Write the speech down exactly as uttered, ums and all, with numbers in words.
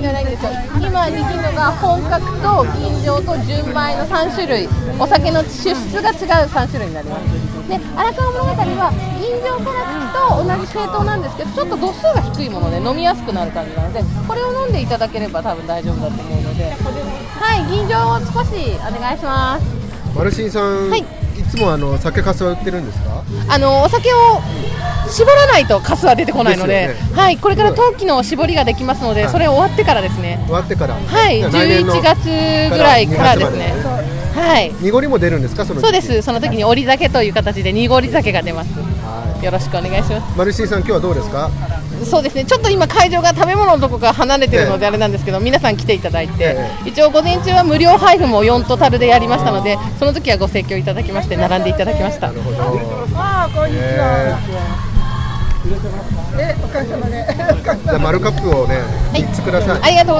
がないんですよ。今握るのが本格と吟醸と純米のさん種類、お酒の出質が違うさん種類になります。で、荒川物語は吟醸からと同じ系統なんですけど、ちょっと度数が低いもので飲みやすくなる感じなので、これを飲んでいただければ多分大丈夫だと思うので、はい、吟醸を少しお願いします。 マルシンさん、はい、いつもあの酒粕は売ってるんですか？ あのお酒を絞らないと粕は出てこないの で, で、ね、はい、これから陶器の絞りができますので、はい、それ終わってからですね。 終わってから、 はい、じゅういちがつぐらいからですね。はい、 濁りも出るんですか？そのそうです。その時に折り酒という形で濁り酒が出ます。はい、よろしくお願いします。 マルシーさん、今日はどうですか？ そうですね、ちょっと今会場が食べ物のとこから離れてるのであれなんですけど、ええ、皆さん来ていただいて、ええ、一応午前中は無料配布もよんと樽でやりましたので、その時はご盛況いただきまして並んでいただきました。なるほど。 あー、こんにちは。えー、おかげさまで。 じゃあマルカップをね、みっつください。 ありがとう。